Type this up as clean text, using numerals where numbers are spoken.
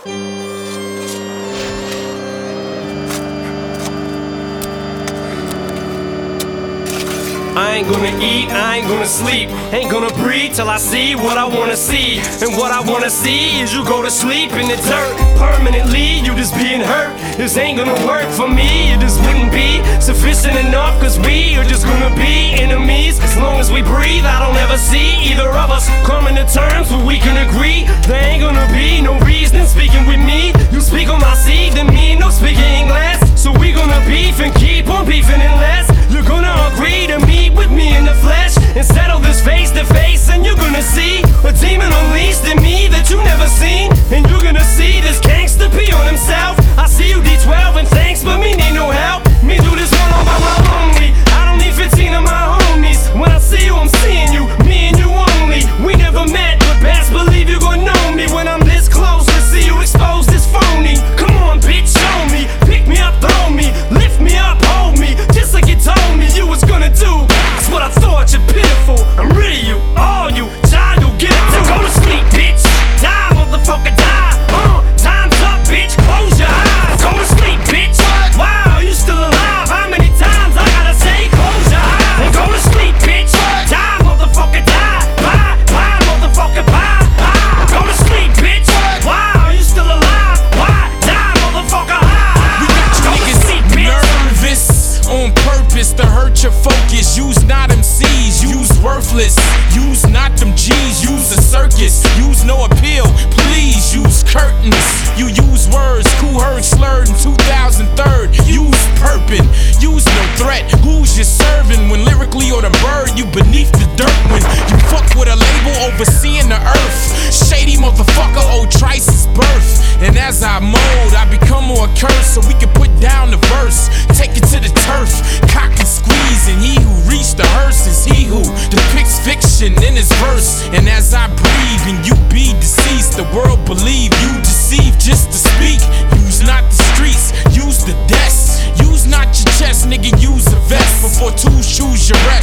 I ain't gonna eat, I ain't gonna sleep, ain't gonna breathe till I see what I wanna see. And what I wanna see is you go to sleep in the dirt permanently, you just being hurt. This ain't gonna work for me, it just wouldn't be sufficient enough, cause we are just gonna be enemies. As long as we breathe, I don't ever see either of us coming to terms where we can agree. There ain't gonna be no reason speaking with me. You speak on my seed, then me no speaking English. So we gonna beef and keep on beefing unless you're gonna agree to meet with me in the flesh and settle this face to face. And you're gonna see a demon unleashed in me that you never seen. And you're gonna see this gangster pee on himself. I see you D12 and thanks, but me need no help. Me do this one on my lonely. I don't need 15 of my homies. When I see you, I'm seeing you, me and you only. We never met, but best believe you gon' know me when I'm this close to see you expose this phony. Come on, bitch, show me. Pick me up, throw me, lift me up, hold me, just like you told me you was gonna do. That's what I thought, you're pitiful. I'm rid of you, all you, child, you'll get it too. Go to sleep, bitch. Die, motherfucker, die. Time's up, bitch. Close your eyes. Go to sleep, bitch. Wow, you still alive? How many times I gotta say close your eyes and go to sleep, bitch? Die, motherfucker, die. Bye, bye, motherfucker, bye. Go to sleep, bitch. Wow, you still alive? Why? Die, motherfucker, We got you niggas nervous on purpose to hurt your focus. Use not MCs, use worthless. Use not them G's, use a circus. Use no appeal, please use curtains. You use words, cool heard slurred in 2003. Use purpin, use no threat. Who's you serving when lyrically or the bird? You beneath the dirt when you fuck with a label overseeing the earth. Shady motherfucker, old Trice's birth. And as I mold, I become more cursed so we can put down the verse. Take it to the turf, cock and squeeze. And he who reached the hearse is he who depicts fiction in his verse. And as I breathe and you be deceased, the world believe you deceive just to speak. Use not the streets, use the desk. Use not your chest, nigga, use a vest. Before two shoes your rest.